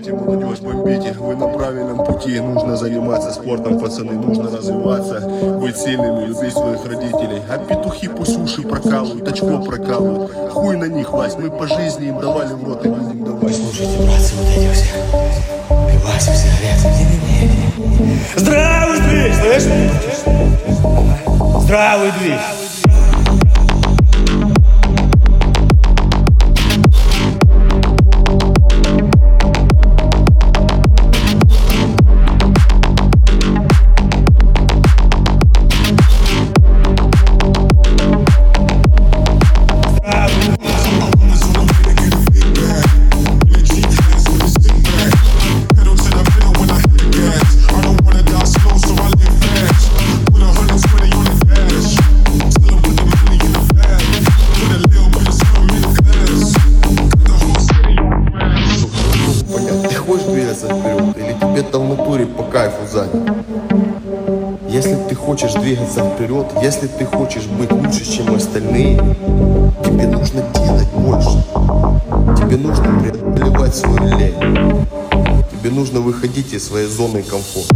Давайте, молодежь, бомбите, вы на правильном пути. Нужно заниматься спортом, пацаны, нужно развиваться, быть сильными, любить своих родителей. А петухи пусть уши прокалывают, очко прокалывают. Хуй на них, Вась, мы по жизни им давали в рот и будем давать. Слушайте, братцы, вот эти все пивасик, сигареты. Здравый движ, слышишь? Здравый движ. Вперед, или тебе там в натуре по кайфу сзади. Если ты хочешь двигаться вперед, если ты хочешь быть лучше, чем остальные, тебе нужно делать больше. Тебе нужно преодолевать свою лень. Тебе нужно выходить из своей зоны комфорта.